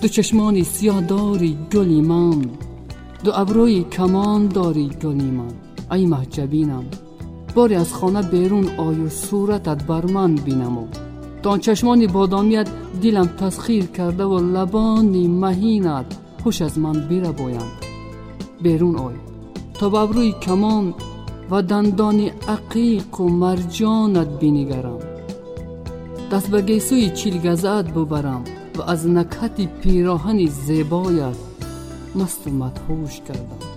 دو چشمانی سیاه داری گلی من، دو ابروی کمان داری گلی من. ای محجبینم باری از خانه بیرون آی و صورتت بر من بینم. تا آن چشمانی بادامیت دلم تسخیر کرده و لبانی مهینت خوش از من بیره بایم. بیرون آی تا به ابروی کمان و دندانی عقیق و مرجانت بینگرم. دست به گیسوی چیلگزت ببرم و از نکهت پیراهن زیبایت مست و مدهوش کردم.